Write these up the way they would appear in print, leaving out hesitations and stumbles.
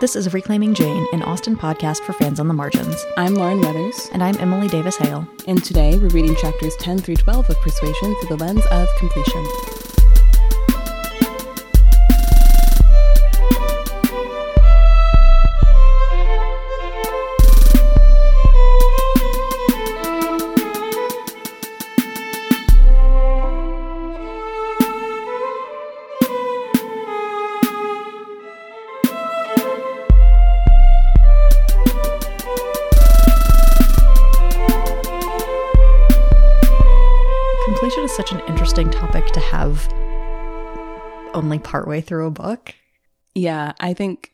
This is Reclaiming Jane, an Austen podcast for fans on the margins. I'm Lauren Weathers. And I'm Emily Davis Hale. And today we're reading chapters 10 through 12 of Persuasion through the lens of completion. Completion is such an interesting topic to have only partway through a book. Yeah, I think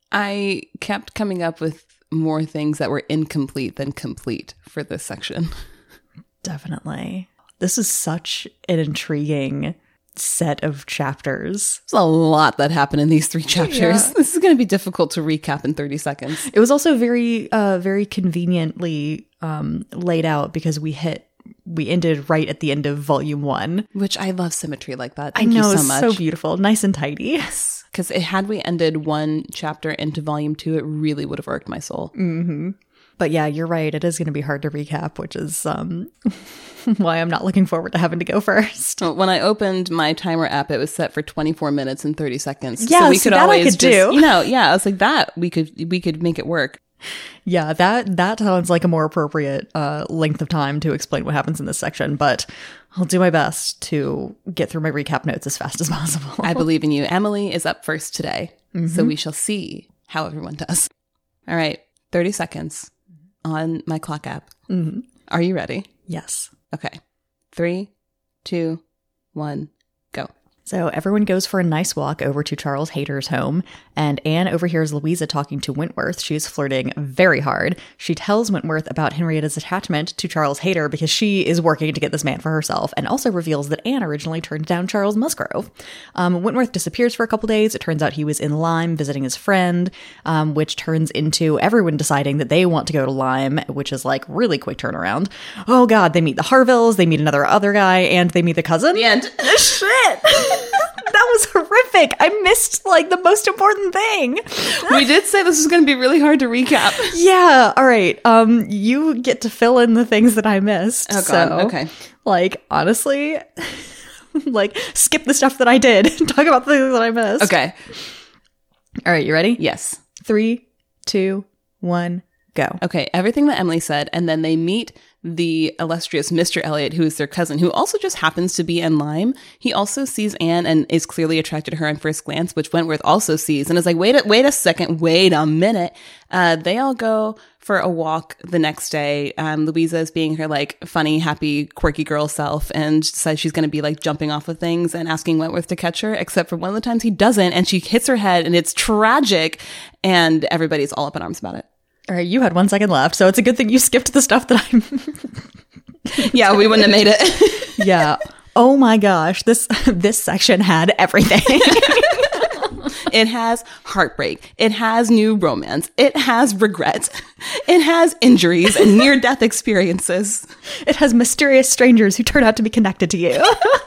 I kept coming up with more things that were incomplete than complete for this section. Definitely. This is such an intriguing set of chapters. There's a lot that happened in these 3 chapters. Yeah. This is going to be difficult to recap in 30 seconds. It was also very conveniently laid out because we ended right at the end of volume 1. Which I love symmetry like that. I know, you so much. It's so beautiful. Nice and tidy. Yes. Because had we ended one chapter into volume 2, it really would have irked my soul. Mm-hmm. But yeah, you're right. It is going to be hard to recap, which is why I'm not looking forward to having to go first. When I opened my timer app, it was set for 24 minutes and 30 seconds. Yeah, so we could that always I could do. I was like, that we could make it work. Yeah, that sounds like a more appropriate length of time to explain what happens in this section, but I'll do my best to get through my recap notes as fast as possible. I believe in you. Emily is up first today, so we shall see how everyone does. All right, 30 seconds on my clock app. Mm-hmm. Are you ready? Yes. Okay. 3, 2, 1, go. So everyone goes for a nice walk over to Charles Hayter's home, and Anne overhears Louisa talking to Wentworth. She is flirting very hard. She tells Wentworth about Henrietta's attachment to Charles Hayter because she is working to get this man for herself, and also reveals that Anne originally turned down Charles Musgrove. Wentworth disappears for a couple days. It turns out he was in Lyme visiting his friend, which turns into everyone deciding that they want to go to Lyme, which is like really quick turnaround. Oh God, they meet the Harvilles, they meet other guy, and they meet the cousin. The end. Shit! That was horrific. I missed like the most important thing. We did say this was going to be really hard to recap. Yeah. All right. You get to fill in the things that I missed. Oh God. So, okay. Like, honestly, like skip the stuff that I did. Talk about the things that I missed. Okay. All right. You ready? Yes. 3, 2, 1, go. Okay. Everything that Emily said, and then they meet the illustrious Mr. Elliot, who is their cousin, who also just happens to be in Lyme. He also sees Anne and is clearly attracted to her on first glance, which Wentworth also sees and is like, wait a second, wait a minute. They all go for a walk the next day. Louisa is being her like funny, happy, quirky girl self and says she's going to be like jumping off of things and asking Wentworth to catch her, except for one of the times he doesn't, and she hits her head and it's tragic, and everybody's all up in arms about it. All right, you had 1 second left, so it's a good thing you skipped the stuff that I'm... Yeah, we wouldn't have made it. Yeah. Oh my gosh, this section had everything. It has heartbreak. It has new romance. It has regret. It has injuries and near-death experiences. It has mysterious strangers who turn out to be connected to you.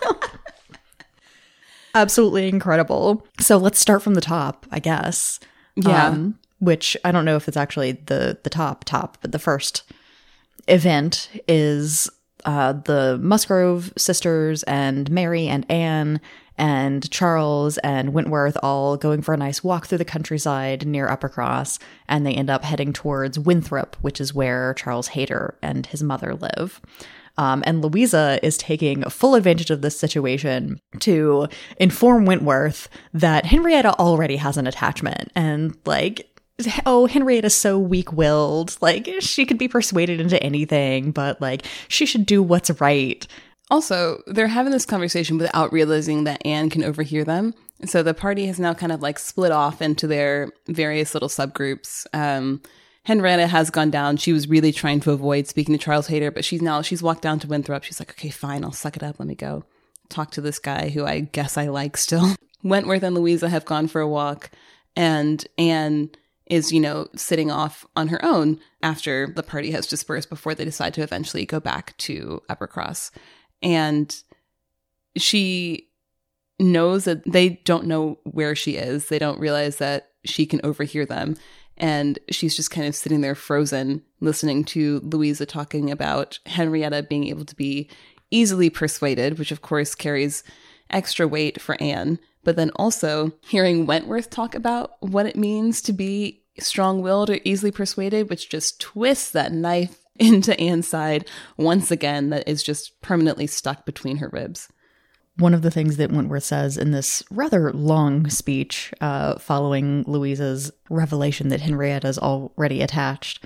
Absolutely incredible. So let's start from the top, I guess. Yeah. Which I don't know if it's actually the top, but the first event is the Musgrove sisters and Mary and Anne and Charles and Wentworth all going for a nice walk through the countryside near Uppercross, and they end up heading towards Winthrop, which is where Charles Hayter and his mother live. And Louisa is taking full advantage of this situation to inform Wentworth that Henrietta already has an attachment, and like, oh, Henrietta's so weak-willed. Like, she could be persuaded into anything, but like, she should do what's right. Also, they're having this conversation without realizing that Anne can overhear them. So the party has now kind of like split off into their various little subgroups. Henrietta has gone down. She was really trying to avoid speaking to Charles Hayter, but she's walked down to Winthrop. She's like, okay, fine, I'll suck it up. Let me go talk to this guy who I guess I like still. Wentworth and Louisa have gone for a walk, and Anne is, sitting off on her own after the party has dispersed before they decide to eventually go back to Uppercross. And she knows that they don't know where she is. They don't realize that she can overhear them. And she's just kind of sitting there frozen, listening to Louisa talking about Henrietta being able to be easily persuaded, which of course carries extra weight for Anne. But then also hearing Wentworth talk about what it means to be strong-willed or easily persuaded, which just twists that knife into Anne's side once again, that is just permanently stuck between her ribs. One of the things that Wentworth says in this rather long speech following Louisa's revelation that Henrietta's already attached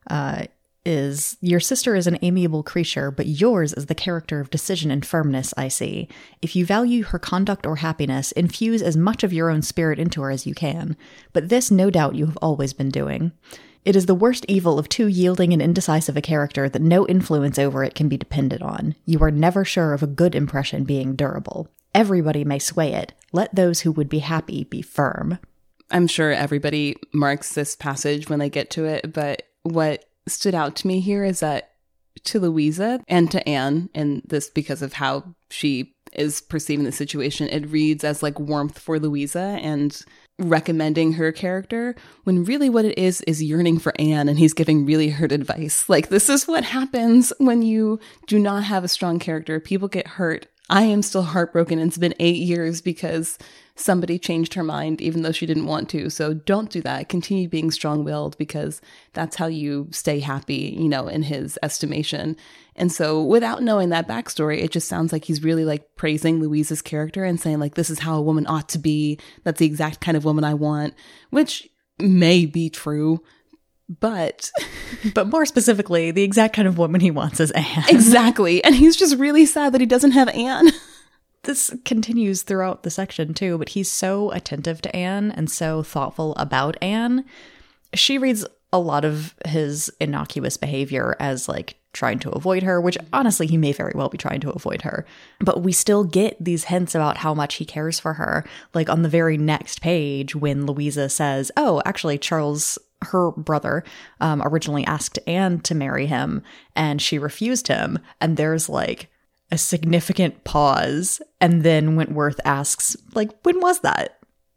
is, "Your sister is an amiable creature, but yours is the character of decision and firmness, I see. If you value her conduct or happiness, infuse as much of your own spirit into her as you can. But this, no doubt, you have always been doing. It is the worst evil of too yielding and indecisive a character that no influence over it can be depended on. You are never sure of a good impression being durable. Everybody may sway it. Let those who would be happy be firm." I'm sure everybody marks this passage when they get to it, but what stood out to me here is that to Louisa and to Anne, and this because of how she is perceiving the situation, it reads as like warmth for Louisa and recommending her character, when really what it is yearning for Anne, and he's giving really hurt advice. Like, this is what happens when you do not have a strong character. People get hurt. I am still heartbroken. It's been 8 years because somebody changed her mind even though she didn't want to. So don't do that. Continue being strong-willed, because that's how you stay happy, you know, in his estimation. And so without knowing that backstory, it just sounds like he's really like praising Louisa's character and saying like, this is how a woman ought to be. That's the exact kind of woman I want, which may be true. But more specifically, the exact kind of woman he wants is Anne. Exactly. And he's just really sad that he doesn't have Anne. This continues throughout the section too, but he's so attentive to Anne and so thoughtful about Anne. She reads a lot of his innocuous behavior as like trying to avoid her, which honestly he may very well be trying to avoid her. But we still get these hints about how much he cares for her. Like on the very next page when Louisa says, "Oh, actually Charles, her brother, originally asked Anne to marry him and she refused him." And there's like a significant pause. And then Wentworth asks, like, when was that?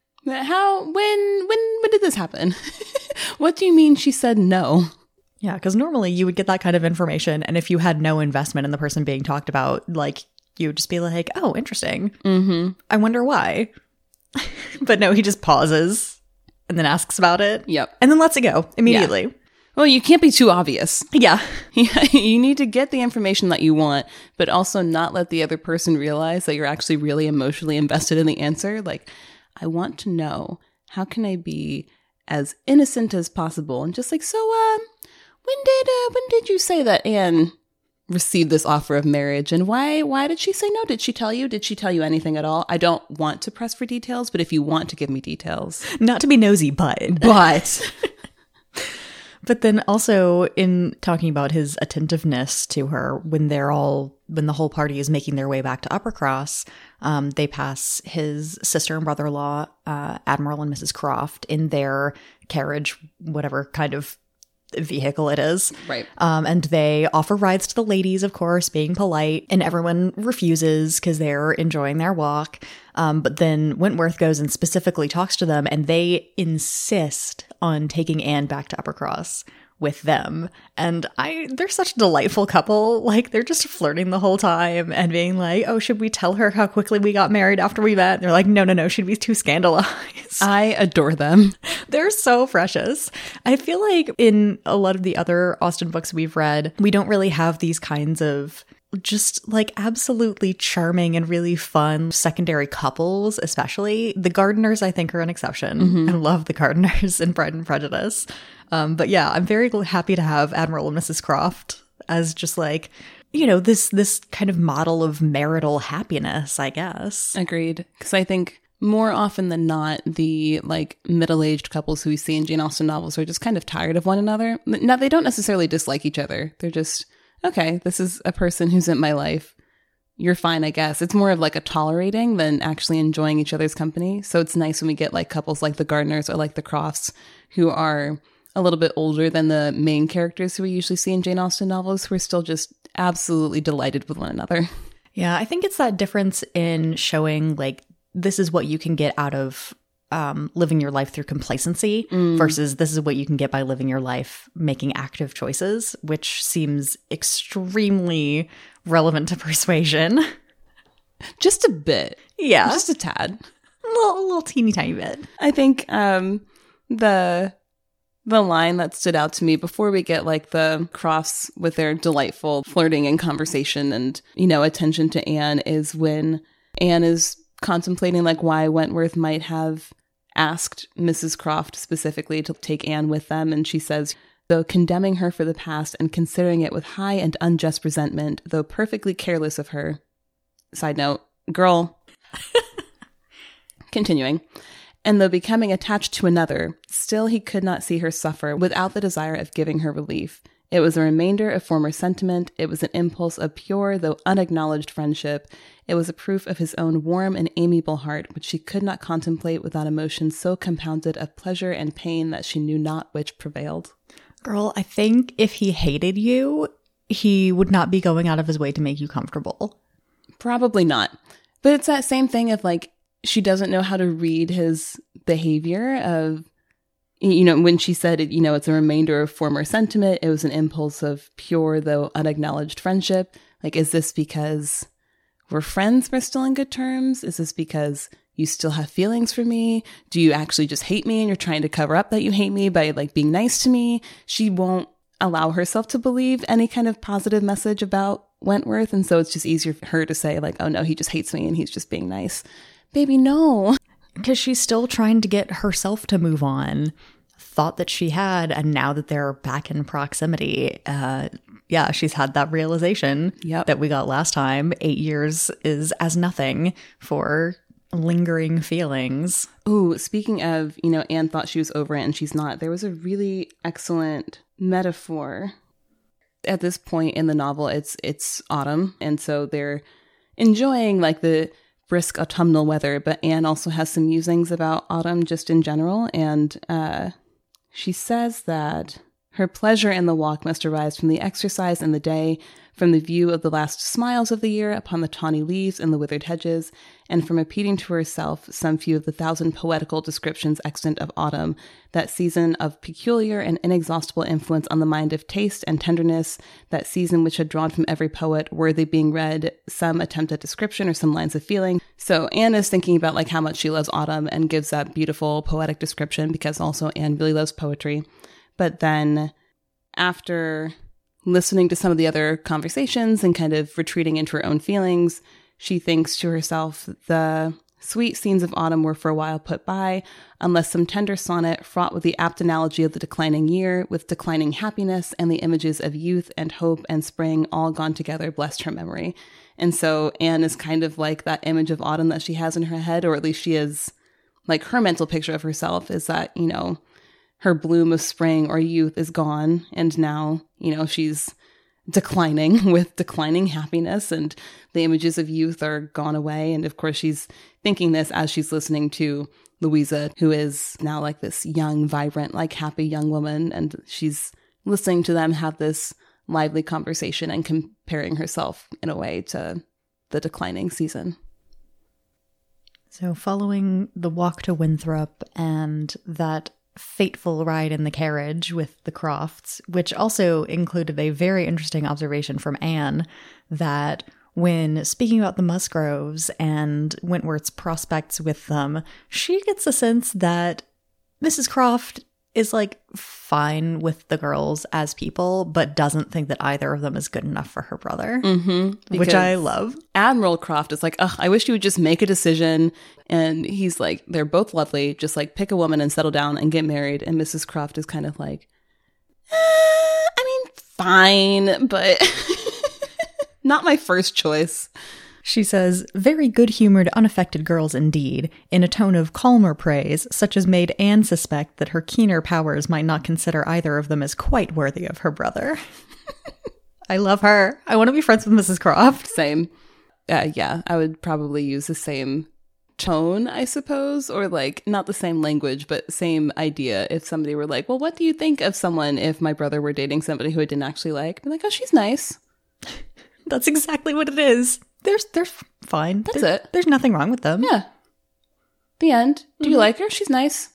When did this happen? What do you mean she said no? Yeah, because normally you would get that kind of information. And if you had no investment in the person being talked about, like, you would just be like, oh, interesting. Mm-hmm. I wonder why. But no, he just pauses and then asks about it. Yep. And then lets it go immediately. Yeah. Well, you can't be too obvious. Yeah. You need to get the information that you want, but also not let the other person realize that you're actually really emotionally invested in the answer. Like, I want to know, how can I be as innocent as possible? And just like, so, when did you say that Anne received this offer of marriage? And why did she say no? Did she tell you? Did she tell you anything at all? I don't want to press for details, but if you want to give me details. Not to be nosy, but. But then also in talking about his attentiveness to her when the whole party is making their way back to Uppercross, they pass his sister and brother-in-law, Admiral and Mrs. Croft, in their carriage, whatever kind of vehicle it is. Right. And they offer rides to the ladies, of course, being polite, and everyone refuses because they're enjoying their walk. But then Wentworth goes and specifically talks to them, and they insist on taking Anne back to Uppercross with them. And they're such a delightful couple. Like, they're just flirting the whole time and being like, oh, should we tell her how quickly we got married after we met? And they're like, no, she'd be too scandalized. I adore them. They're so precious. I feel like in a lot of the other Austen books we've read, we don't really have these kinds of just like absolutely charming and really fun secondary couples, especially. The Gardeners, I think, are an exception. Mm-hmm. I love the Gardeners in Pride and Prejudice. But yeah, I'm very happy to have Admiral and Mrs. Croft as just like, you know, this kind of model of marital happiness, I guess. Agreed. Because I think more often than not, the like middle-aged couples who we see in Jane Austen novels are just kind of tired of one another. Now, they don't necessarily dislike each other. They're just, okay, this is a person who's in my life. You're fine, I guess. It's more of like a tolerating than actually enjoying each other's company. So it's nice when we get like couples like the Gardeners or like the Crofts, who are a little bit older than the main characters who we usually see in Jane Austen novels, who are still just absolutely delighted with one another. Yeah, I think it's that difference in showing like, this is what you can get out of living your life through complacency versus this is what you can get by living your life making active choices, which seems extremely relevant to persuasion. Just a bit. Yeah. Just a tad. A little teeny tiny bit. I think the line that stood out to me before we get like the Crofts with their delightful flirting and conversation and, you know, attention to Anne is when Anne is contemplating like why Wentworth might have asked Mrs. Croft specifically to take Anne with them. And she says, though condemning her for the past and considering it with high and unjust resentment, though perfectly careless of her. Side note, girl. Continuing. And though becoming attached to another, still he could not see her suffer without the desire of giving her relief. It was a remainder of former sentiment. It was an impulse of pure, though unacknowledged friendship. It was a proof of his own warm and amiable heart, which she could not contemplate without emotions so compounded of pleasure and pain that she knew not which prevailed. Girl, I think if he hated you, he would not be going out of his way to make you comfortable. Probably not. But it's that same thing of like, she doesn't know how to read his behavior of, you know, when she said, you know, it's a remainder of former sentiment. It was an impulse of pure, though unacknowledged friendship. Like, is this because we're friends, we're still in good terms? Is this because you still have feelings for me? Do you actually just hate me and you're trying to cover up that you hate me by like being nice to me? She won't allow herself to believe any kind of positive message about Wentworth. And so it's just easier for her to say like, oh no, he just hates me and he's just being nice. Baby, no. Because she's still trying to get herself to move on. Thought that she had, and now that they're back in proximity, yeah, she's had that realization that we got last time. 8 years is as nothing for lingering feelings. Ooh, speaking of, you know, Anne thought she was over it and she's not. There was a really excellent metaphor. At this point in the novel, it's autumn, and so they're enjoying like the brisk autumnal weather, but Anne also has some musings about autumn just in general, and she says that her pleasure in the walk must arise from the exercise in the day, from the view of the last smiles of the year upon the tawny leaves and the withered hedges, and from repeating to herself some few of the 1,000 poetical descriptions extant of autumn, that season of peculiar and inexhaustible influence on the mind of taste and tenderness, that season which had drawn from every poet, worthy being read, some attempt at description or some lines of feeling. So Anne is thinking about like how much she loves autumn and gives that beautiful poetic description because also Anne really loves poetry. But then after listening to some of the other conversations and kind of retreating into her own feelings, she thinks to herself, the sweet scenes of autumn were for a while put by, unless some tender sonnet fraught with the apt analogy of the declining year, with declining happiness and the images of youth and hope and spring all gone together blessed her memory. And so Anne is kind of like that image of autumn that she has in her head, or at least she is, like her mental picture of herself is that, you know, her bloom of spring or youth is gone, and now, you know, she's declining with declining happiness, and the images of youth are gone away. And of course, she's thinking this as she's listening to Louisa, who is now like this young, vibrant, like happy young woman, and she's listening to them have this lively conversation and comparing herself in a way to the declining season. So following the walk to Winthrop and that fateful ride in the carriage with the Crofts, which also included a very interesting observation from Anne that when speaking about the Musgroves and Wentworth's prospects with them, she gets a sense that Mrs. Croft is like fine with the girls as people, but doesn't think that either of them is good enough for her brother, which I love. Admiral Croft is like, ugh, I wish you would just make a decision. And he's like, they're both lovely. Just like pick a woman and settle down and get married. And Mrs. Croft is kind of like, I mean, fine, but not my first choice. She says, very good-humored, unaffected girls indeed, in a tone of calmer praise, such as made Anne suspect that her keener powers might not consider either of them as quite worthy of her brother. I love her. I want to be friends with Mrs. Croft. Same. Yeah, I would probably use the same tone, I suppose, or like not the same language, but same idea. If somebody were like, well, what do you think of someone if my brother were dating somebody who I didn't actually like? I'd be like, oh, she's nice. That's exactly what it is. They're fine. That's it. There's nothing wrong with them. Yeah. The end. Do you like her? She's nice.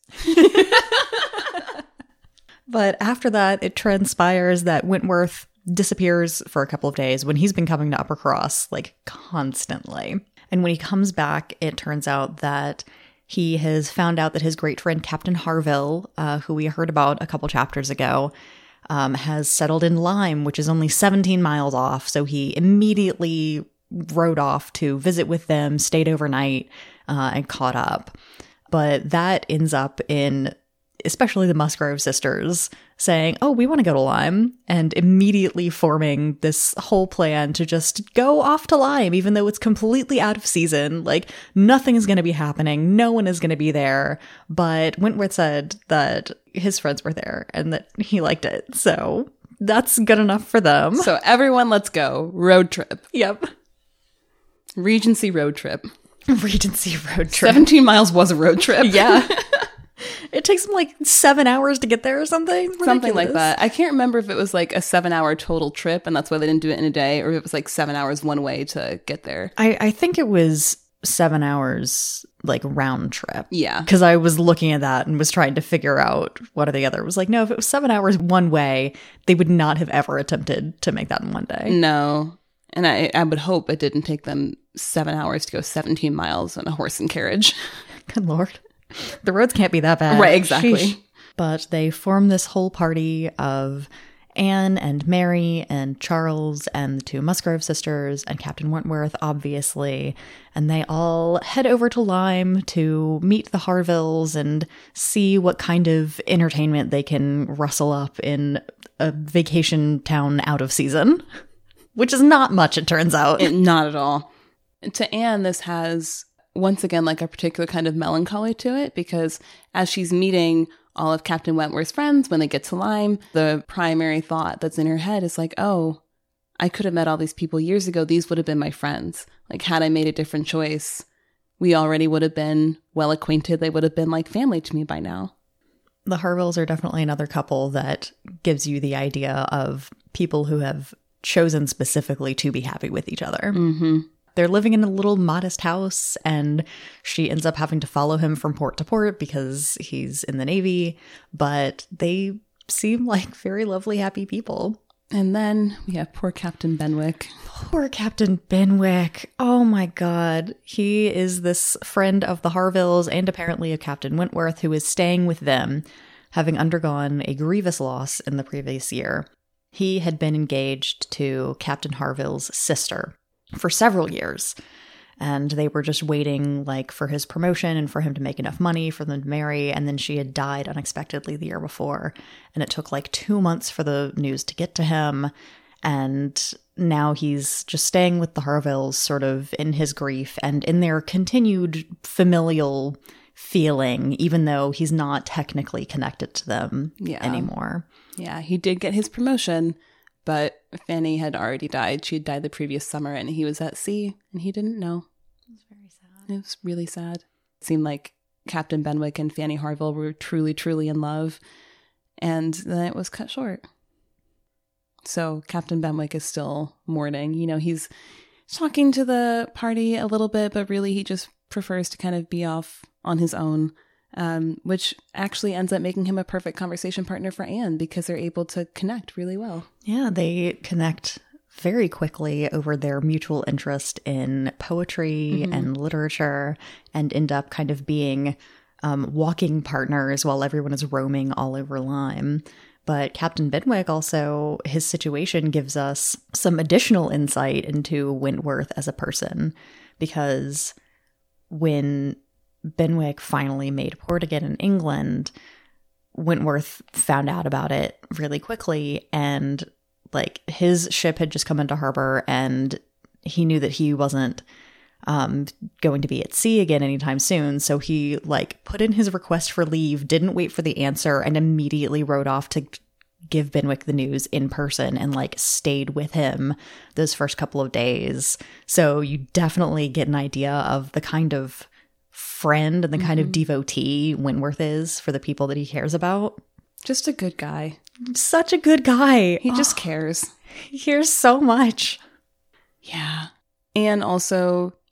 But after that, it transpires that Wentworth disappears for a couple of days when he's been coming to Uppercross, like, constantly. And when he comes back, it turns out that he has found out that his great friend Captain Harville, who we heard about a couple chapters ago, has settled in Lyme, which is only 17 miles off. So he immediately rode off to visit with them, stayed overnight, and caught up. But that ends up in, especially the Musgrove sisters, saying, oh, we want to go to Lyme, and immediately forming this whole plan to just go off to Lyme, even though it's completely out of season. Like, nothing is going to be happening. No one is going to be there. But Wentworth said that his friends were there and that he liked it. So that's good enough for them. So everyone, let's go. Road trip. Yep. Regency road trip. Regency road trip. 17 miles was a road trip. Yeah. It takes them like 7 hours to get there or something. Ridiculous. Something like that. I can't remember if it was like a 7-hour total trip and that's why they didn't do it in a day, or if it was like 7 hours one way to get there. I think it was 7 hours like round trip. Yeah. Because I was looking at that and was trying to figure out one or the other. It was like, no, if it was 7 hours one way, they would not have ever attempted to make that in one day. No. And I would hope it didn't take them 7 hours to go 17 miles on a horse and carriage. Good Lord. The roads can't be that bad. Right, exactly. Sheesh. But they form this whole party of Anne and Mary and Charles and the two Musgrove sisters and Captain Wentworth, obviously. And they all head over to Lyme to meet the Harvilles and see what kind of entertainment they can rustle up in a vacation town out of season. Which is not much, it turns out. Not at all. To Anne, this has, once again, like a particular kind of melancholy to it, because as she's meeting all of Captain Wentworth's friends when they get to Lyme, the primary thought that's in her head is like, oh, I could have met all these people years ago. These would have been my friends. Like, had I made a different choice, we already would have been well acquainted. They would have been like family to me by now. The Harvilles are definitely another couple that gives you the idea of people who have chosen specifically to be happy with each other. Mm-hmm. They're living in a little modest house, and she ends up having to follow him from port to port because he's in the Navy, but they seem like very lovely, happy people. And then we have poor Captain Benwick. Poor Captain Benwick. Oh my God. He is this friend of the Harvilles and apparently of Captain Wentworth, who is staying with them, having undergone a grievous loss in the previous year. He had been engaged to Captain Harville's sister for several years, and they were just waiting like for his promotion and for him to make enough money for them to marry. And then she had died unexpectedly the year before, and it took like 2 months for the news to get to him. And now he's just staying with the Harvilles, sort of in his grief and in their continued familial feeling, even though he's not technically connected to them anymore. Yeah, he did get his promotion, but Fanny had already died. She had died the previous summer, and he was at sea, and he didn't know. It was very sad. It was really sad. It seemed like Captain Benwick and Fanny Harville were truly, truly in love, and then it was cut short. So Captain Benwick is still mourning. You know, he's talking to the party a little bit, but really he just prefers to kind of be off on his own. Which actually ends up making him a perfect conversation partner for Anne because they're able to connect really well. Yeah, they connect very quickly over their mutual interest in poetry and literature, and end up kind of being walking partners while everyone is roaming all over Lyme. But Captain Benwick also, his situation gives us some additional insight into Wentworth as a person, because when Benwick finally made port again in England, Wentworth found out about it really quickly, and like his ship had just come into harbor, and he knew that he wasn't going to be at sea again anytime soon. So he like put in his request for leave, didn't wait for the answer, and immediately rode off to give Benwick the news in person, and like stayed with him those first couple of days. So you definitely get an idea of the kind of friend and the kind of devotee Wentworth is for the people that he cares about. Just a good guy. Such a good guy. He just cares. He cares so much. Yeah. And also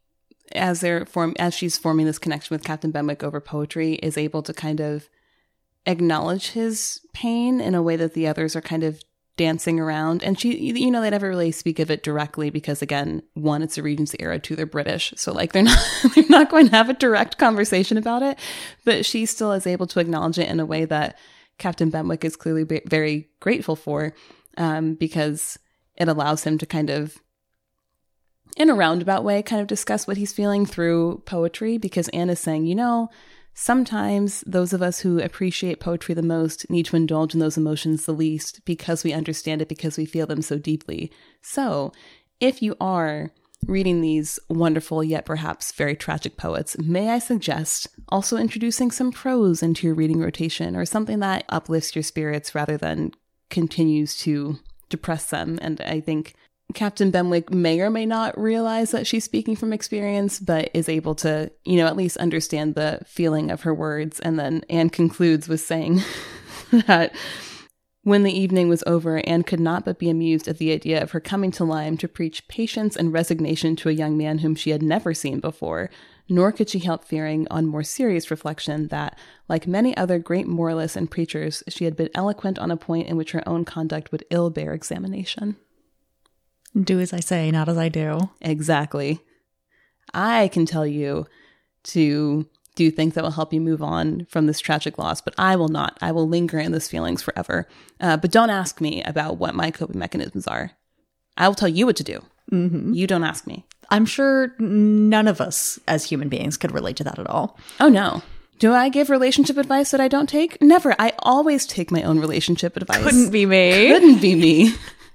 as she's forming this connection with Captain Benwick over poetry, is able to kind of acknowledge his pain in a way that the others are kind of dancing around. And she, they never really speak of it directly because, again, one, it's a Regency era, two, they're British. So like they're not going to have a direct conversation about it, but she still is able to acknowledge it in a way that Captain Benwick is clearly very grateful for, because it allows him to kind of, in a roundabout way, kind of discuss what he's feeling through poetry, because Anne is saying, sometimes those of us who appreciate poetry the most need to indulge in those emotions the least because we understand it, because we feel them so deeply. So if you are reading these wonderful yet perhaps very tragic poets, may I suggest also introducing some prose into your reading rotation, or something that uplifts your spirits rather than continues to depress them. And I think Captain Benwick may or may not realize that she's speaking from experience, but is able to, at least understand the feeling of her words. And then Anne concludes with saying that when the evening was over, Anne could not but be amused at the idea of her coming to Lyme to preach patience and resignation to a young man whom she had never seen before, nor could she help fearing, on more serious reflection, that, like many other great moralists and preachers, she had been eloquent on a point in which her own conduct would ill bear examination. Do as I say, not as I do. Exactly. I can tell you to do things that will help you move on from this tragic loss, but I will not. I will linger in those feelings forever. But don't ask me about what my coping mechanisms are. I will tell you what to do. Mm-hmm. You don't ask me. I'm sure none of us as human beings could relate to that at all. Oh, no. Do I give relationship advice that I don't take? Never. I always take my own relationship advice. Couldn't be me. Couldn't be me.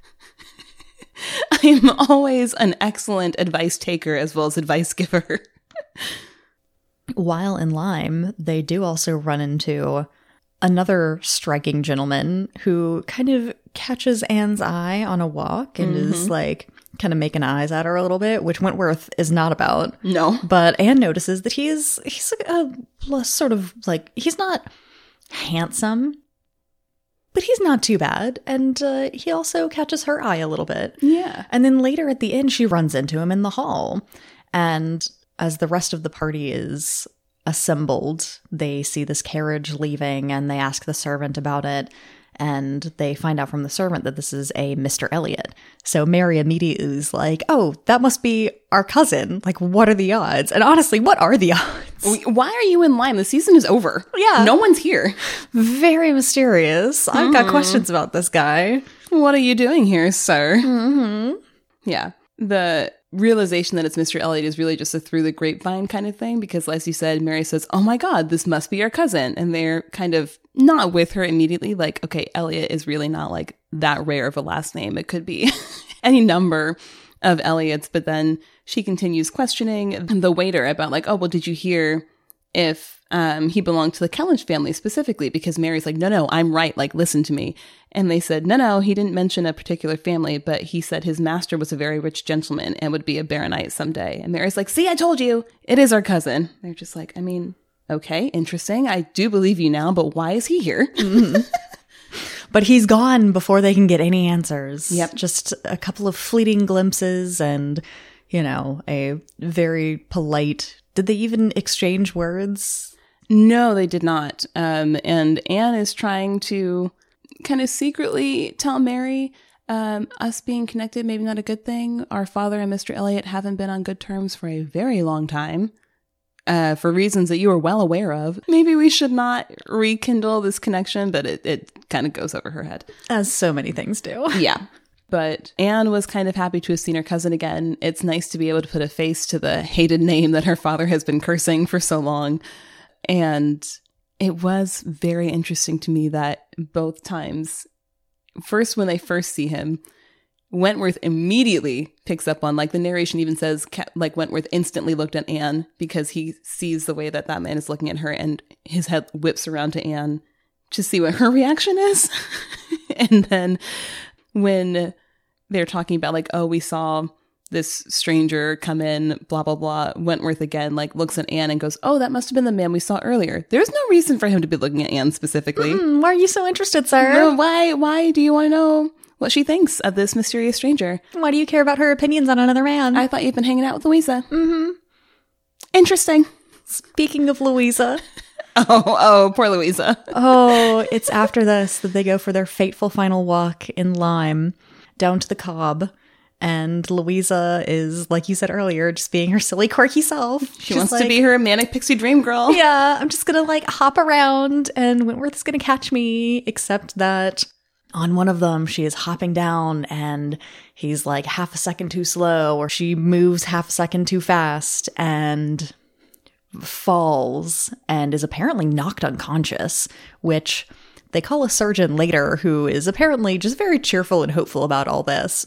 I'm always an excellent advice taker as well as advice giver. While in Lyme, they do also run into another striking gentleman who kind of catches Anne's eye on a walk and is like kind of making eyes at her a little bit, which Wentworth is not about. No. But Anne notices that he's a sort of like, he's not handsome, but he's not too bad. And he also catches her eye a little bit. Yeah. And then later at the end, she runs into him in the hall. And as the rest of the party is assembled, they see this carriage leaving and they ask the servant about it. And they find out from the servant that this is a Mr. Elliot. So Mary immediately is like, oh, that must be our cousin. Like, what are the odds? And honestly, what are the odds? Why are you in Lyme? The season is over. Yeah. No one's here. Very mysterious. I've got questions about this guy. What are you doing here, sir? Mm-hmm. Yeah. The realization that it's Mr. Elliot is really just a through the grapevine kind of thing, because as you said, Mary says, oh my God, this must be our cousin. And they're kind of not with her immediately, like, okay, Elliot is really not like that rare of a last name. It could be any number of Elliots. But then she continues questioning the waiter about like, oh, well, did you hear if he belonged to the Kellynch family specifically? Because Mary's like, no, I'm right. Like, listen to me. And they said, no, he didn't mention a particular family, but he said his master was a very rich gentleman and would be a baronet someday. And Mary's like, see, I told you, it is our cousin. They're just like, I mean, okay, interesting. I do believe you now, but why is he here? Mm-hmm. But he's gone before they can get any answers. Yep. Just a couple of fleeting glimpses and, a very polite... Did they even exchange words? No, they did not. And Anne is trying to kind of secretly tell Mary, us being connected, maybe not a good thing. Our father and Mr. Elliot haven't been on good terms for a very long time. For reasons that you are well aware of. Maybe we should not rekindle this connection, but it kind of goes over her head. As so many things do. Yeah. But Anne was kind of happy to have seen her cousin again. It's nice to be able to put a face to the hated name that her father has been cursing for so long. And it was very interesting to me that both times, first when they first see him, Wentworth immediately picks up on, like the narration even says, like Wentworth instantly looked at Anne because he sees the way that that man is looking at her, and his head whips around to Anne to see what her reaction is. And then when they're talking about like, oh, we saw this stranger come in, blah, blah, blah, Wentworth again, like looks at Anne and goes, oh, that must have been the man we saw earlier. There's no reason for him to be looking at Anne specifically. Why are you so interested, sir? Why do you want to know what she thinks of this mysterious stranger? Why do you care about her opinions on another man? I thought you'd been hanging out with Louisa. Mm-hmm. Interesting. Speaking of Louisa. Oh, poor Louisa. Oh, it's after this that they go for their fateful final walk in Lyme down to the Cobb. And Louisa is, like you said earlier, just being her silly, quirky self. She wants to be her manic pixie dream girl. Yeah, I'm just going to hop around and Wentworth is going to catch me, except that on one of them, she is hopping down and he's half a second too slow, or she moves half a second too fast and falls and is apparently knocked unconscious, which they call a surgeon later who is apparently just very cheerful and hopeful about all this.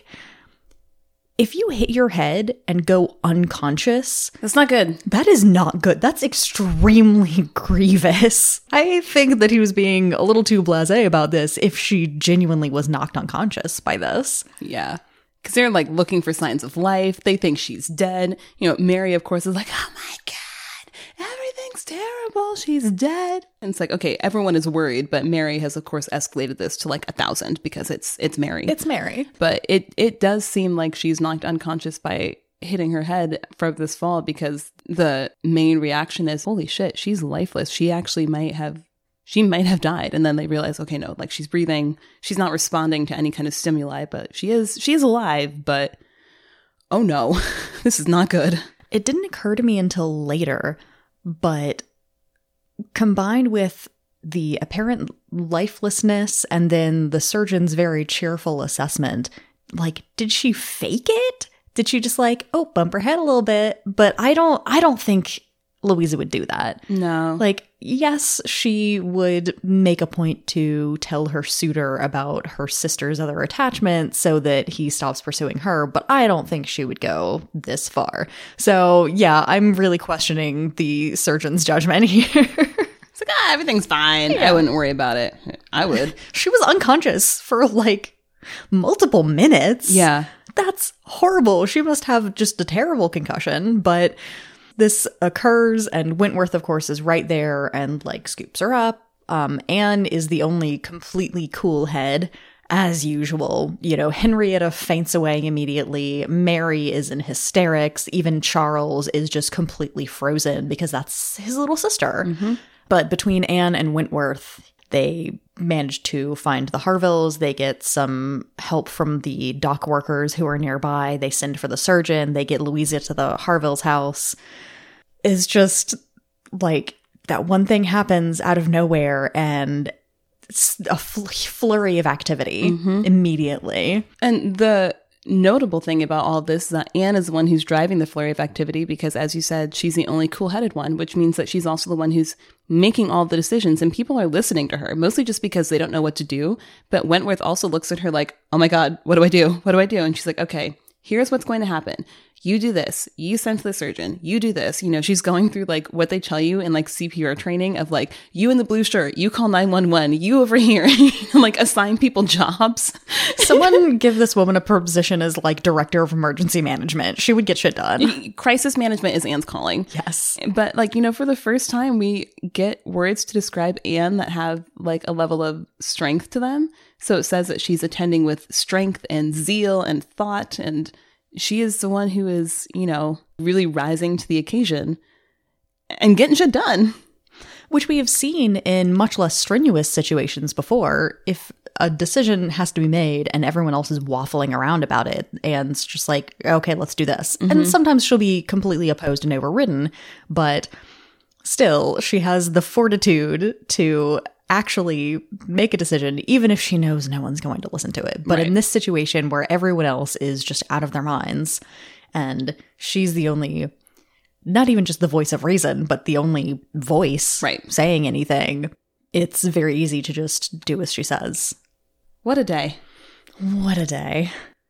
If you hit your head and go unconscious, that's not good. That is not good. That's extremely grievous. I think that he was being a little too blasé about this if she genuinely was knocked unconscious by this. Yeah. Because they're looking for signs of life. They think she's dead. Mary, of course, is oh my God. Everything's terrible. She's dead. And it's okay, everyone is worried, but Mary has, of course, escalated this to 1,000 because it's Mary. It's Mary. But it does seem like she's knocked unconscious by hitting her head from this fall, because the main reaction is, holy shit, she's lifeless. She actually might have died. And then they realize, okay, no, she's breathing. She's not responding to any kind of stimuli, but she is alive. But oh no, this is not good. It didn't occur to me until later, but combined with the apparent lifelessness and then the surgeon's very cheerful assessment, did she fake it? Did she just bump her head a little bit? But I don't think Louisa would do that. No. Yes, she would make a point to tell her suitor about her sister's other attachment so that he stops pursuing her, but I don't think she would go this far. So, yeah, I'm really questioning the surgeon's judgment here. It's everything's fine. Yeah. I wouldn't worry about it. I would. She was unconscious for multiple minutes. Yeah. That's horrible. She must have just a terrible concussion, but this occurs, and Wentworth, of course, is right there and scoops her up. Anne is the only completely cool head, as usual. Henrietta faints away immediately. Mary is in hysterics. Even Charles is just completely frozen because that's his little sister. Mm-hmm. But between Anne and Wentworth, they manage to find the Harvilles. They get some help from the dock workers who are nearby. They send for the surgeon. They get Louisa to the Harvilles' house. It's just that one thing happens out of nowhere and it's a flurry of activity immediately. And the notable thing about all this is that Anne is the one who's driving the flurry of activity because, as you said, she's the only cool-headed one, which means that she's also the one who's making all the decisions, and people are listening to her, mostly just because they don't know what to do. But Wentworth also looks at her oh my God, what do I do? What do I do? And she's okay, here's what's going to happen. You do this. You send to the surgeon. You do this. She's going through what they tell you in CPR training of you in the blue shirt, you call 911, you over here, assign people jobs. Someone give this woman a position as director of emergency management. She would get shit done. Crisis management is Anne's calling. Yes. But for the first time, we get words to describe Anne that have a level of strength to them. So it says that she's attending with strength and zeal and thought, and she is the one who is, really rising to the occasion and getting shit done. Which we have seen in much less strenuous situations before. If a decision has to be made and everyone else is waffling around about it and it's just okay, let's do this. Mm-hmm. And sometimes she'll be completely opposed and overridden, but still, she has the fortitude to actually make a decision, even if she knows no one's going to listen to it. But in this situation where everyone else is just out of their minds and she's the only, not even just the voice of reason, but the only voice saying anything, it's very easy to just do as she says. What a day. What a day.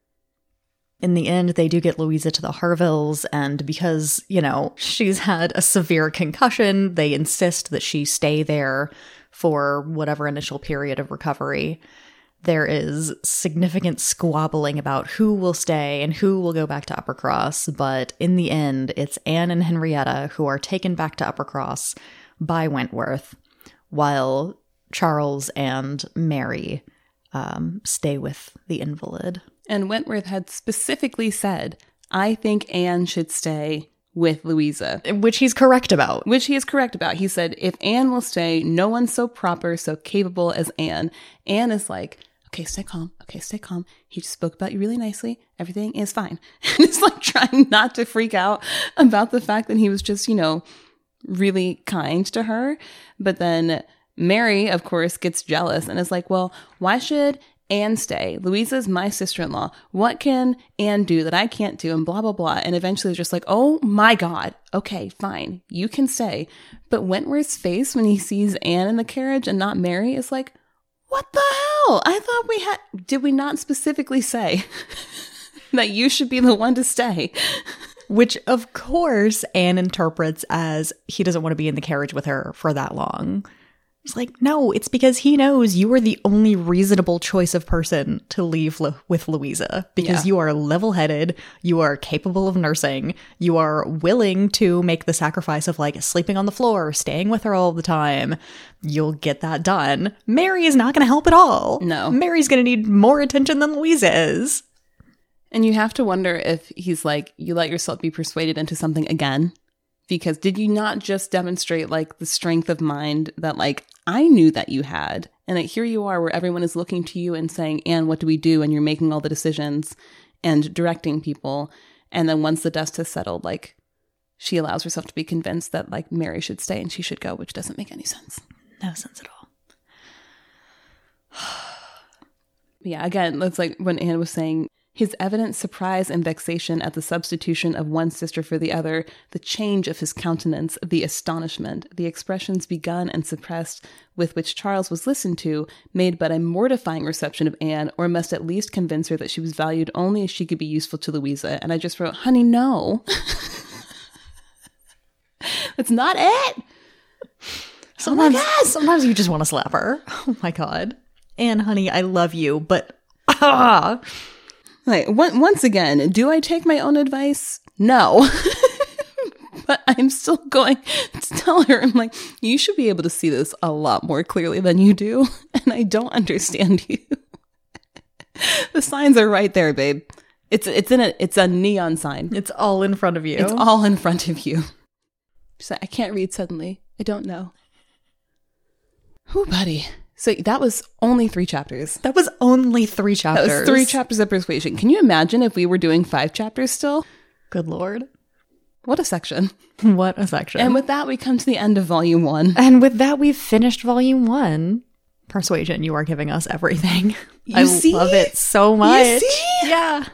In the end, they do get Louisa to the Harvilles, and because, she's had a severe concussion, they insist that she stay there for whatever initial period of recovery. There is significant squabbling about who will stay and who will go back to Uppercross, but in the end, it's Anne and Henrietta who are taken back to Uppercross by Wentworth, while Charles and Mary stay with the invalid. And Wentworth had specifically said, I think Anne should stay with Louisa. Which he's correct about. Which he is correct about. He said, if Anne will stay, no one's so proper, so capable as Anne. Anne is like, okay, stay calm. Okay, stay calm. He just spoke about you really nicely. Everything is fine. And it's like trying not to freak out about the fact that he was just, really kind to her. But then Mary, of course, gets jealous and is like, well, why should Anne stay? Louisa's my sister-in-law. What can Anne do that I can't do? And blah, blah, blah. And eventually it's just like, oh my God. Okay, fine. You can stay. But Wentworth's face when he sees Anne in the carriage and not Mary is like, what the hell? I thought did we not specifically say that you should be the one to stay? Which, of course, Anne interprets as he doesn't want to be in the carriage with her for that long. It's like, no, it's because he knows you are the only reasonable choice of person to leave with Louisa. Because you are level-headed, you are capable of nursing, you are willing to make the sacrifice of, like, sleeping on the floor, staying with her all the time. You'll get that done. Mary is not going to help at all. No. Mary's going to need more attention than Louisa is. And you have to wonder if he's like, you let yourself be persuaded into something again. Because did you not just demonstrate, like, the strength of mind that, like, I knew that you had? And like, here you are where everyone is looking to you and saying, Anne, what do we do? And you're making all the decisions and directing people. And then once the dust has settled, like, she allows herself to be convinced that, like, Mary should stay and she should go, which doesn't make any sense. No sense at all. Yeah, again, it's like when Anne was saying, his evident surprise and vexation at the substitution of one sister for the other, the change of his countenance, the astonishment, the expressions begun and suppressed with which Charles was listened to, made but a mortifying reception of Anne, or must at least convince her that she was valued only as she could be useful to Louisa. And I just wrote, honey, no. That's not it. Sometimes you just want to slap her. Oh my God. Anne, honey, I love you, but Like, once again, do I take my own advice? No. But I'm still going to tell her, I'm like, you should be able to see this a lot more clearly than you do. And I don't understand you. The signs are right there, babe. It's a neon sign. It's all in front of you. It's all in front of you. She's like, I can't read suddenly. I don't know. Whew, buddy. So that was only 3 chapters. That was only 3 chapters. That was 3 chapters of Persuasion. Can you imagine if we were doing 5 chapters still? Good Lord. What a section. What a section. And with that, we come to the end of Volume 1. And with that, we've finished Volume 1. Persuasion, you are giving us everything. I love it so much. You see? Yeah.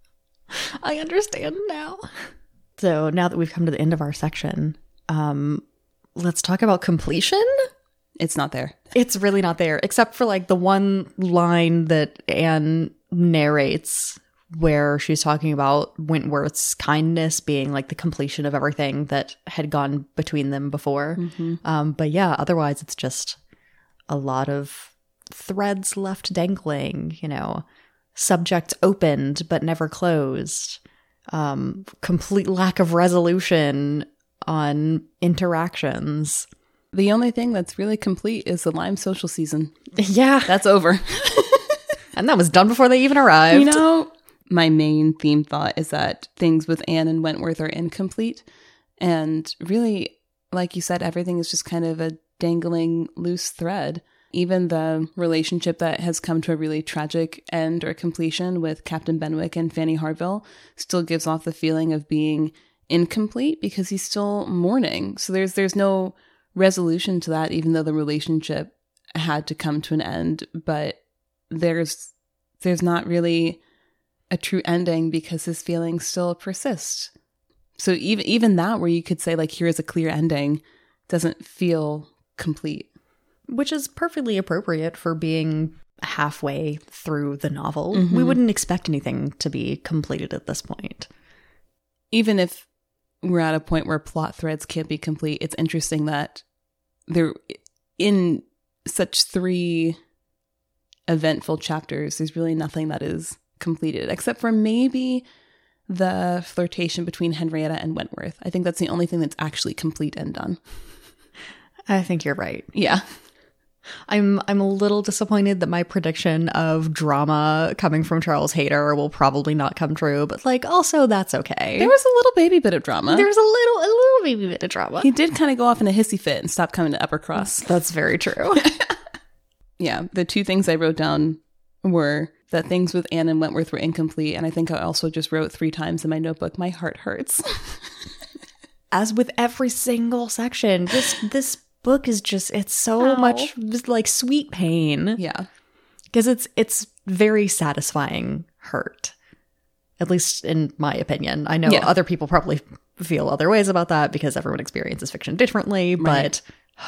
I understand now. So now that we've come to the end of our section, let's talk about completion. It's not there. It's really not there, except for like the one line that Anne narrates where she's talking about Wentworth's kindness being like the completion of everything that had gone between them before. Mm-hmm. But yeah, otherwise it's just a lot of threads left dangling, subjects opened but never closed, complete lack of resolution on interactions. The only thing that's really complete is the Lyme social season. Yeah. That's over. And that was done before they even arrived. My main theme thought is that things with Anne and Wentworth are incomplete. And really, like you said, everything is just kind of a dangling loose thread. Even the relationship that has come to a really tragic end or completion with Captain Benwick and Fanny Harville still gives off the feeling of being incomplete because he's still mourning. So there's no resolution to that, even though the relationship had to come to an end. But there's not really a true ending because his feelings still persist. So even that, where you could say like, here is a clear ending, doesn't feel complete. Which is perfectly appropriate for being halfway through the novel. Mm-hmm. We wouldn't expect anything to be completed at this point. Even if we're at a point where plot threads can't be complete, it's interesting that they're in such 3 eventful chapters, there's really nothing that is completed, except for maybe the flirtation between Henrietta and Wentworth. I think that's the only thing that's actually complete and done. I think you're right. Yeah. I'm a little disappointed that my prediction of drama coming from Charles Hayter will probably not come true, but like also that's okay. There was a little baby bit of drama. There was a little baby bit of drama. He did kind of go off in a hissy fit and stop coming to Upper Cross. That's very true. Yeah, the two things I wrote down were that things with Anne and Wentworth were incomplete, and I think I also just wrote 3 times in my notebook, my heart hurts. As with every single section, this book is just, it's so much like sweet pain. Yeah. Because it's very satisfying hurt. At least in my opinion. I know other people probably feel other ways about that because everyone experiences fiction differently, but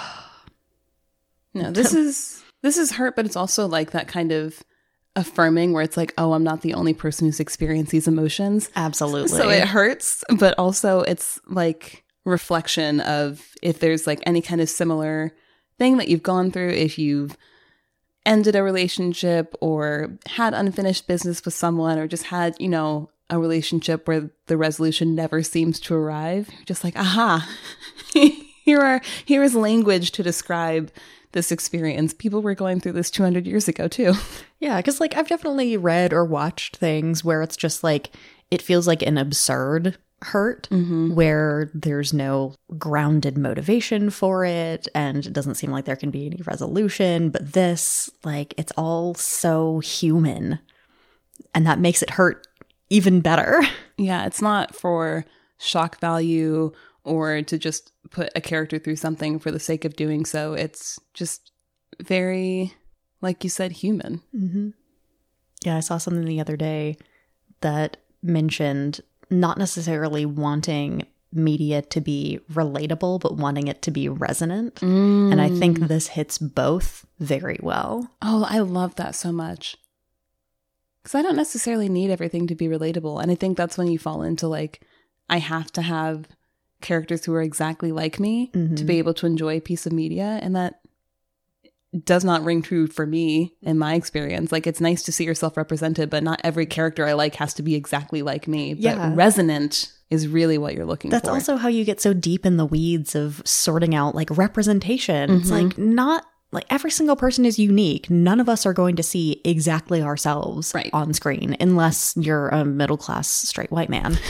no, this is hurt, but it's also like that kind of affirming where it's like, oh, I'm not the only person who's experienced these emotions. Absolutely. So it hurts, but also it's like reflection of if there's like any kind of similar thing that you've gone through, if you've ended a relationship or had unfinished business with someone or just had, you know, a relationship where the resolution never seems to arrive. You're just like, aha, here is language to describe this experience. People were going through this 200 years ago too. Yeah, because like I've definitely read or watched things where it's just like, it feels like an absurd hurt where there's no grounded motivation for it and it doesn't seem like there can be any resolution. But this, like, it's all so human and that makes it hurt even better. Yeah, it's not for shock value or to just put a character through something for the sake of doing so. It's just very, like you said, human. Mm-hmm. Yeah, I saw something the other day that mentioned not necessarily wanting media to be relatable, but wanting it to be resonant. And I think this hits both very well. Oh, I love that so much. Because I don't necessarily need everything to be relatable. And I think that's when you fall into like, I have to have characters who are exactly like me to be able to enjoy a piece of media. And that does not ring true for me in my experience. Like, it's nice to see yourself represented, but not every character I like has to be exactly like me. Yeah. But resonant is really what you're looking That's for. also how you get so deep in the weeds of sorting out like representation. It's like not like every single person is unique. None of us are going to see exactly ourselves on screen unless you're a middle-class straight white man.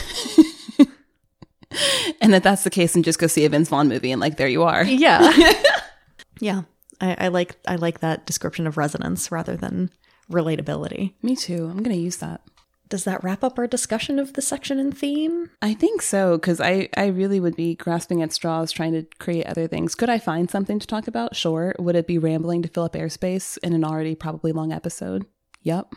And that's the case, and just go see a Vince Vaughn movie and like, there you are. Yeah. Yeah. I like that description of resonance rather than relatability. Me too. I'm going to use that. Does that wrap up our discussion of the section and theme? I think so, because I really would be grasping at straws trying to create other things. Could I find something to talk about? Sure. Would it be rambling to fill up airspace in an already probably long episode? Yep.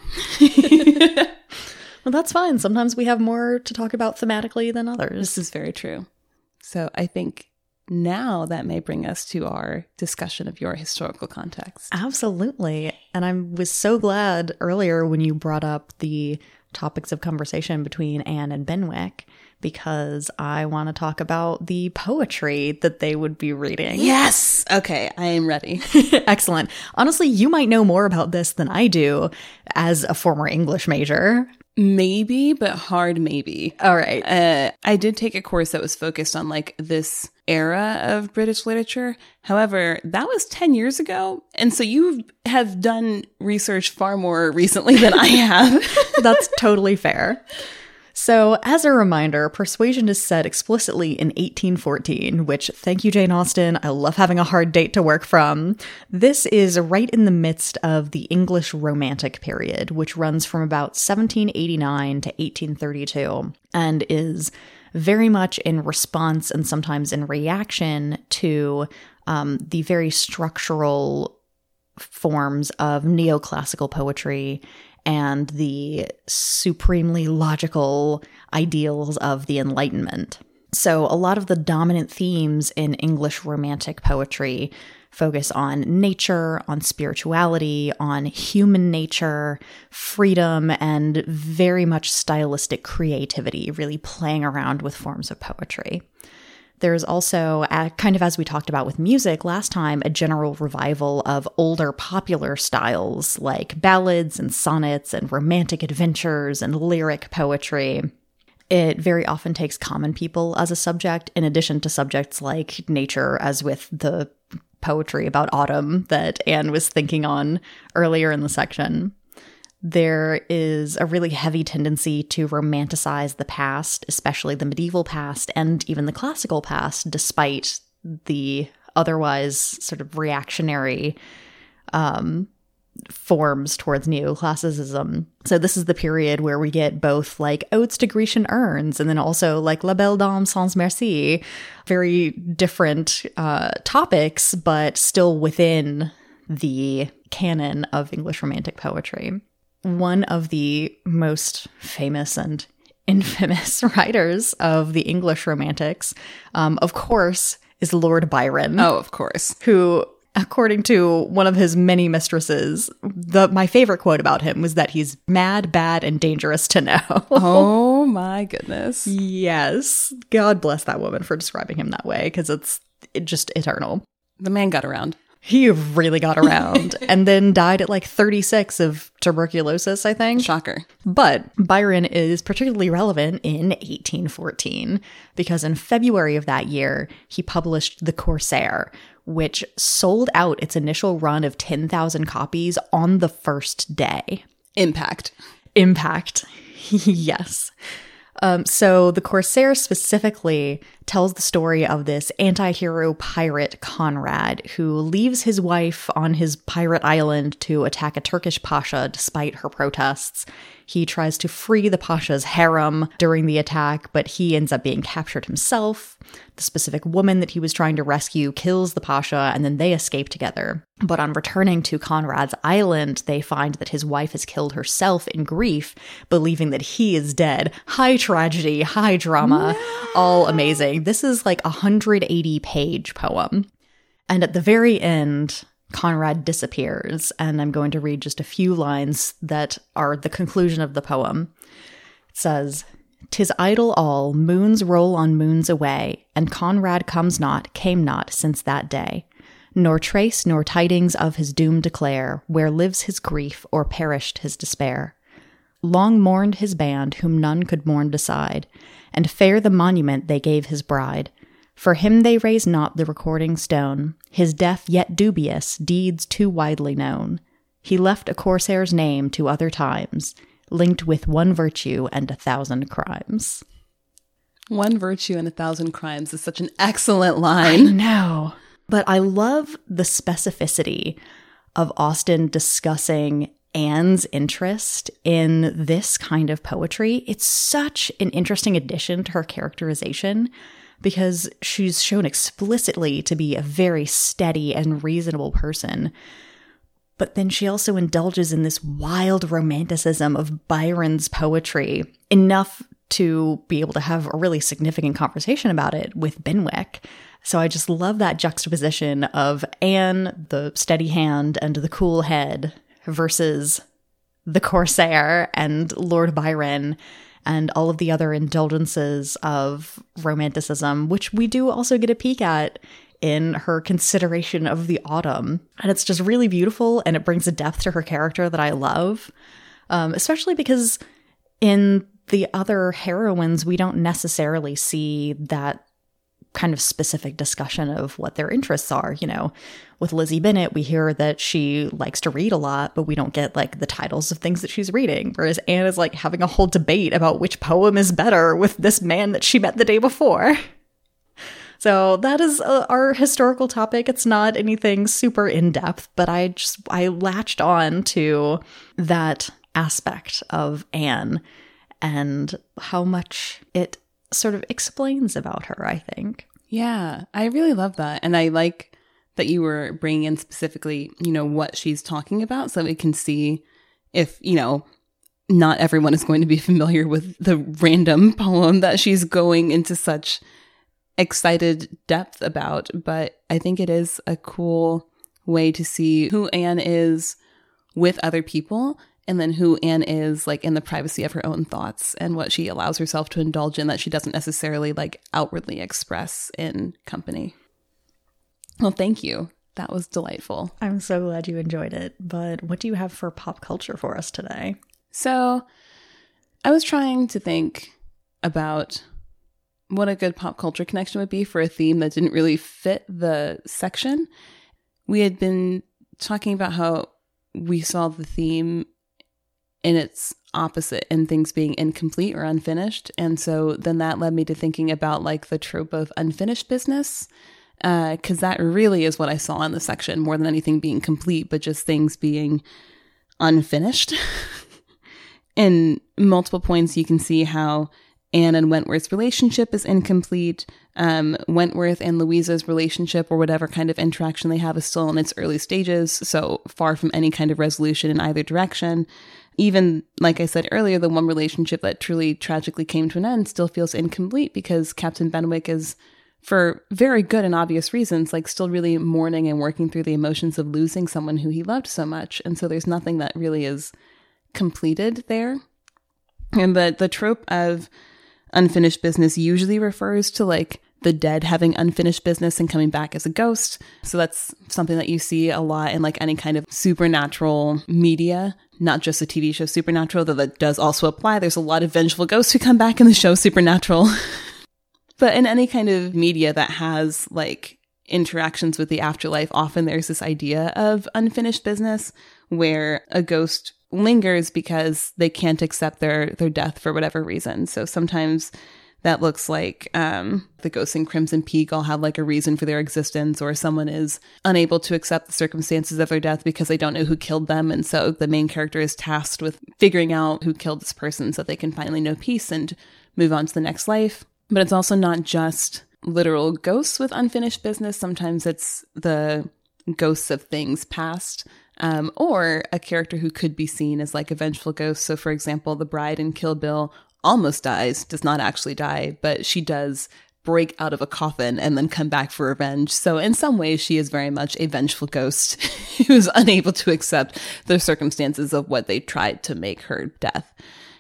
Well, that's fine. Sometimes we have more to talk about thematically than others. This is very true. So I think now that may bring us to our discussion of your historical context. Absolutely. And I was so glad earlier when you brought up the topics of conversation between Anne and Benwick, because I want to talk about the poetry that they would be reading. Yes! Okay, I am ready. Excellent. Honestly, you might know more about this than I do as a former English major. Maybe, but hard maybe. All right. I did take a course that was focused on like this era of British literature. However, that was 10 years ago. And so you have done research far more recently than I have. That's totally fair. So, as a reminder, Persuasion is set explicitly in 1814, which, thank you, Jane Austen, I love having a hard date to work from. This is right in the midst of the English Romantic period, which runs from about 1789 to 1832, and is very much in response and sometimes in reaction to the very structural forms of neoclassical poetry and the supremely logical ideals of the Enlightenment. So a lot of the dominant themes in English Romantic poetry focus on nature, on spirituality, on human nature, freedom, and very much stylistic creativity, really playing around with forms of poetry. There's also, kind of as we talked about with music last time, a general revival of older popular styles like ballads and sonnets and romantic adventures and lyric poetry. It very often takes common people as a subject, in addition to subjects like nature, as with the poetry about autumn that Anne was thinking on earlier in the section. There is a really heavy tendency to romanticize the past, especially the medieval past and even the classical past, despite the otherwise sort of reactionary forms towards neoclassicism. So this is the period where we get both like odes to Grecian urns and then also like La Belle Dame sans merci, very different topics, but still within the canon of English Romantic poetry. One of the most famous and infamous writers of the English Romantics, of course, is Lord Byron. Oh, of course. Who, according to one of his many mistresses, my favorite quote about him was that he's mad, bad, and dangerous to know. Oh my goodness. Yes. God bless that woman for describing him that way, because it's just eternal. The man got around. He really got around and then died at like 36 of tuberculosis, I think. Shocker. But Byron is particularly relevant in 1814 because in February of that year, he published The Corsair, which sold out its initial run of 10,000 copies on the first day. Impact. Yes. So the Corsair specifically tells the story of this anti-hero pirate Conrad who leaves his wife on his pirate island to attack a Turkish pasha despite her protests. He tries to free the pasha's harem during the attack, but he ends up being captured himself. The specific woman that he was trying to rescue kills the pasha, and then they escape together. But on returning to Conrad's island, they find that his wife has killed herself in grief, believing that he is dead. High tragedy, high drama, all amazing. This is like a 180-page poem. And at the very end, Conrad disappears, and I'm going to read just a few lines that are the conclusion of the poem. It says, "'Tis idle all, moons roll on moons away, and Conrad came not since that day. Nor trace nor tidings of his doom declare, where lives his grief or perished his despair. Long mourned his band whom none could mourn beside, and fair the monument they gave his bride. For him they raise not the recording stone, his death yet dubious, deeds too widely known. He left a corsair's name to other times, linked with one virtue and 1,000 crimes." One virtue and 1,000 crimes is such an excellent line. I know. But I love the specificity of Austen discussing Anne's interest in this kind of poetry. It's such an interesting addition to her characterization because she's shown explicitly to be a very steady and reasonable person. But then she also indulges in this wild romanticism of Byron's poetry, enough to be able to have a really significant conversation about it with Benwick. So I just love that juxtaposition of Anne, the steady hand and the cool head, versus the Corsair and Lord Byron and all of the other indulgences of romanticism, which we do also get a peek at in her consideration of the autumn. And it's just really beautiful, and it brings a depth to her character that I love, especially because in the other heroines, we don't necessarily see that kind of specific discussion of what their interests are. You know, with Lizzie Bennet, we hear that she likes to read a lot, but we don't get like the titles of things that she's reading. Whereas Anne is like having a whole debate about which poem is better with this man that she met the day before. So that is our historical topic. It's not anything super in-depth, but I latched on to that aspect of Anne and how much it sort of explains about her, I think. Yeah, I really love that. And I like that you were bringing in specifically, you know, what she's talking about so we can see if, you know, not everyone is going to be familiar with the random poem that she's going into such excited depth about. But I think it is a cool way to see who Anne is with other people, and then who Anne is like in the privacy of her own thoughts and what she allows herself to indulge in that she doesn't necessarily like outwardly express in company. Well, thank you. That was delightful. I'm so glad you enjoyed it. But what do you have for pop culture for us today? So I was trying to think about what a good pop culture connection would be for a theme that didn't really fit the section. we had been talking about how we saw the theme in its opposite in things being incomplete or unfinished. And so then that led me to thinking about like the trope of unfinished business, because that really is what I saw in the section more than anything being complete, but just things being unfinished. In multiple points, you can see how Anne and Wentworth's relationship is incomplete. Wentworth and Louisa's relationship, or whatever kind of interaction they have, is still in its early stages, so far from any kind of resolution in either direction. Even, like I said earlier, the one relationship that truly tragically came to an end still feels incomplete because Captain Benwick is, for very good and obvious reasons, like still really mourning and working through the emotions of losing someone who he loved so much. And so there's nothing that really is completed there. And the trope of unfinished business usually refers to like the dead having unfinished business and coming back as a ghost. So that's something that you see a lot in like any kind of supernatural media, not just the TV show Supernatural, though that does also apply. There's a lot of vengeful ghosts who come back in the show Supernatural. But in any kind of media that has like interactions with the afterlife, often there's this idea of unfinished business where a ghost lingers because they can't accept their death for whatever reason. So sometimes that looks like the ghosts in Crimson Peak all have like a reason for their existence, or someone is unable to accept the circumstances of their death because they don't know who killed them. And so the main character is tasked with figuring out who killed this person so they can finally know peace and move on to the next life. But it's also not just literal ghosts with unfinished business. Sometimes it's the ghosts of things past, or a character who could be seen as like a vengeful ghost. So for example, the bride in Kill Bill almost dies, does not actually die, but she does break out of a coffin and then come back for revenge. So in some ways, she is very much a vengeful ghost who's unable to accept the circumstances of what they tried to make her death.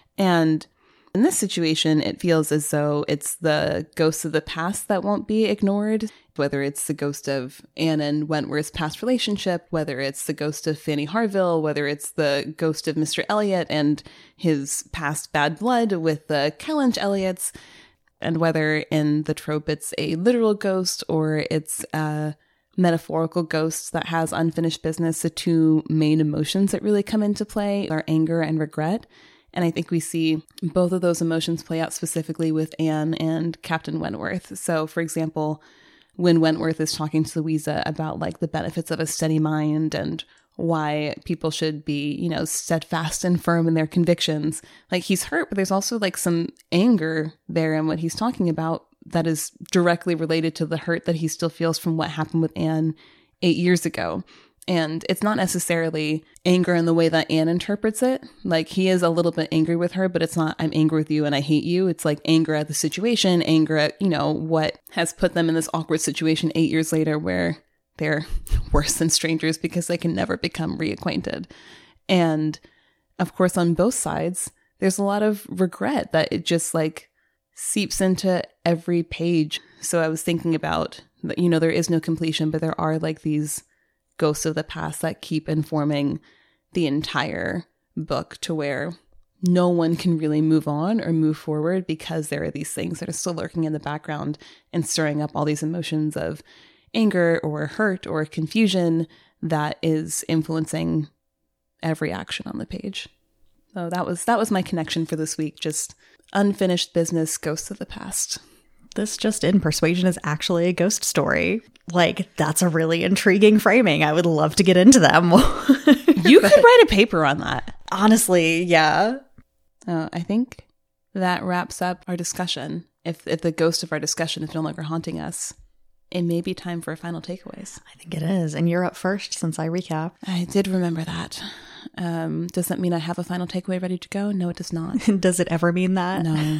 And in this situation, it feels as though it's the ghosts of the past that won't be ignored, whether it's the ghost of Anne and Wentworth's past relationship, whether it's the ghost of Fanny Harville, whether it's the ghost of Mr. Elliot and his past bad blood with the Kellynch Elliots, and whether in the trope it's a literal ghost or it's a metaphorical ghost that has unfinished business. The two main emotions that really come into play are anger and regret. And I think we see both of those emotions play out specifically with Anne and Captain Wentworth. So, for example, when Wentworth is talking to Louisa about like the benefits of a steady mind and why people should be, you know, steadfast and firm in their convictions, like he's hurt, but there's also like some anger there in what he's talking about that is directly related to the hurt that he still feels from what happened with Anne 8 years ago. And it's not necessarily anger in the way that Anne interprets it. Like, he is a little bit angry with her, but it's not, I'm angry with you and I hate you. It's like anger at the situation, anger at, you know, what has put them in this awkward situation 8 years later where they're worse than strangers because they can never become reacquainted. And of course, on both sides, there's a lot of regret that it just like seeps into every page. So I was thinking about, you know, there is no completion, but there are like these ghosts of the past that keep informing the entire book to where no one can really move on or move forward because there are these things that are still lurking in the background and stirring up all these emotions of anger or hurt or confusion that is influencing every action on the page. So that was my connection for this week. Just unfinished business, ghosts of the past. This just in, Persuasion is actually a ghost story. Like, that's a really intriguing framing. I would love to get into that more. You could write a paper on that. Honestly, yeah. I think that wraps up our discussion. If the ghost of our discussion is no longer haunting us, it may be time for final takeaways. I think it is. And you're up first since I recap. I did remember that. Does that mean I have a final takeaway ready to go? No, it does not. Does it ever mean that? No.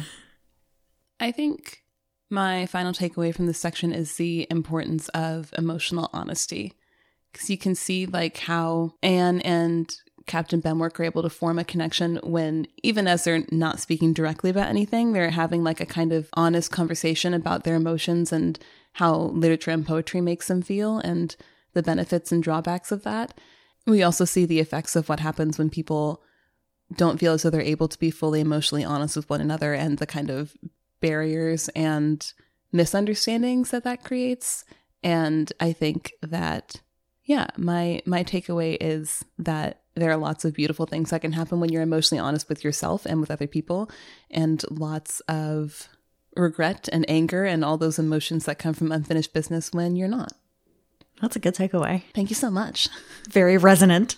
I think my final takeaway from this section is the importance of emotional honesty. Because you can see like how Anne and Captain Benwick are able to form a connection when, even as they're not speaking directly about anything, they're having like a kind of honest conversation about their emotions and how literature and poetry makes them feel and the benefits and drawbacks of that. We also see the effects of what happens when people don't feel as though they're able to be fully emotionally honest with one another and the kind of barriers and misunderstandings that creates. And I think that Yeah, my takeaway is that there are lots of beautiful things that can happen when you're emotionally honest with yourself and with other people, and lots of regret and anger and all those emotions that come from unfinished business when you're not. That's a good takeaway. Thank you so much. Very resonant.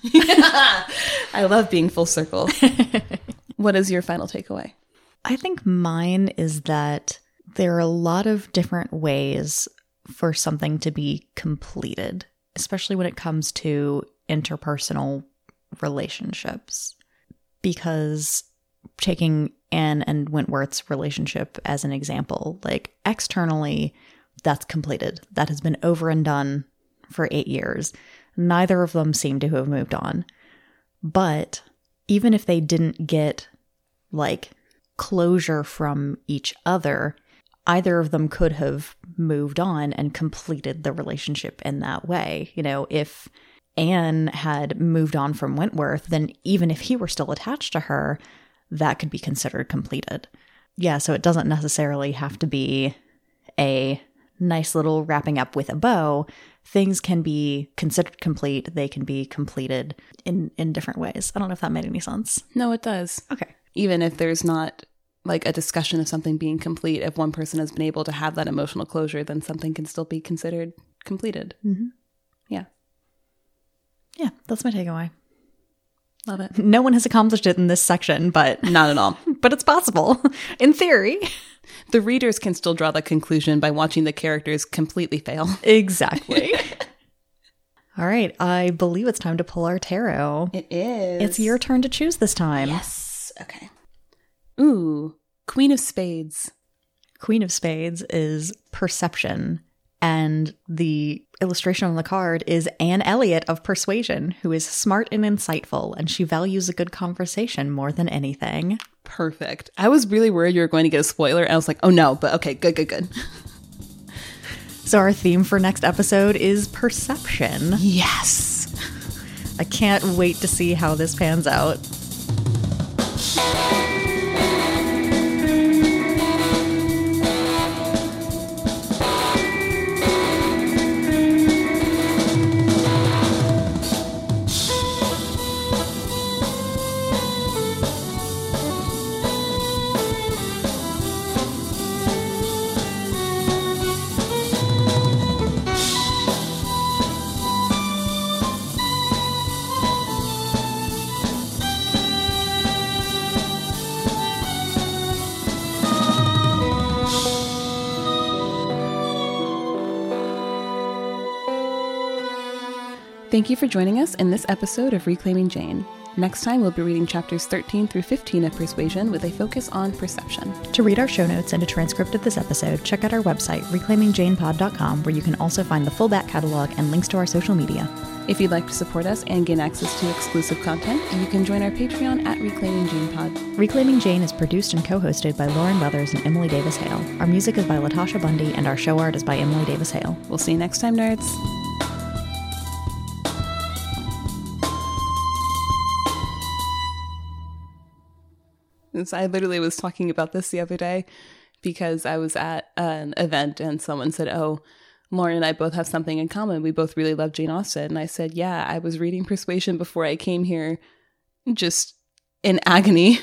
I love being full circle. What is your final takeaway? I think mine is that there are a lot of different ways for something to be completed, especially when it comes to interpersonal relationships. Because taking Anne and Wentworth's relationship as an example, like externally, that's completed. That has been over and done for 8 years. Neither of them seem to have moved on. But even if they didn't get like closure from each other, either of them could have moved on and completed the relationship in that way. You know, if Anne had moved on from Wentworth, then even if he were still attached to her, that could be considered completed. Yeah, so it doesn't necessarily have to be a nice little wrapping up with a bow. Things can be considered complete. They can be completed in different ways. I don't know if that made any sense. No, it does. Okay. Even if there's not like a discussion of something being complete, if one person has been able to have that emotional closure, then something can still be considered completed. Mm-hmm. Yeah. Yeah, that's my takeaway. Love it. No one has accomplished it in this section, but Not at all. but it's possible in theory. The readers can still draw the conclusion by watching the characters completely fail. Exactly. All right, I believe it's time to pull our tarot. It is. It's your turn to choose this time. Yes. Okay. Ooh, Queen of Spades. Queen of Spades is perception, and the illustration on the card is Anne Elliot of Persuasion, who is smart and insightful, and she values a good conversation more than anything. Perfect. I was really worried you were going to get a spoiler, and I was like, oh no, but okay, good. So our theme for next episode is perception. Yes. I can't wait to see how this pans out. Thank you for joining us in this episode of Reclaiming Jane. Next time, we'll be reading chapters 13 through 15 of Persuasion with a focus on perception. To read our show notes and a transcript of this episode, check out our website, reclaimingjanepod.com, where you can also find the full back catalog and links to our social media. If you'd like to support us and gain access to exclusive content, you can join our Patreon at Reclaiming Jane Pod. Reclaiming Jane is produced and co-hosted by Lauren Weathers and Emily Davis Hale. Our music is by Latasha Bundy, and our show art is by Emily Davis Hale. We'll see you next time, nerds. I literally was talking about this the other day because I was at an event and someone said, oh, Lauren and I both have something in common. We both really love Jane Austen. And I said, yeah, I was reading Persuasion before I came here, just in agony.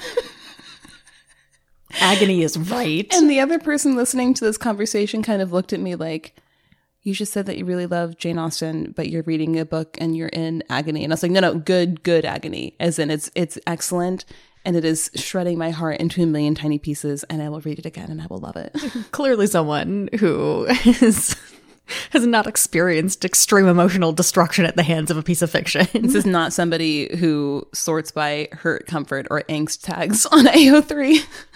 Agony is right. And the other person listening to this conversation kind of looked at me like, you just said that you really love Jane Austen, but you're reading a book and you're in agony. And I was like, no, good agony. As in it's excellent. And it is shredding my heart into a million tiny pieces, and I will read it again, and I will love it. Clearly someone who has not experienced extreme emotional destruction at the hands of a piece of fiction. This is not somebody who sorts by hurt, comfort, or angst tags on AO3.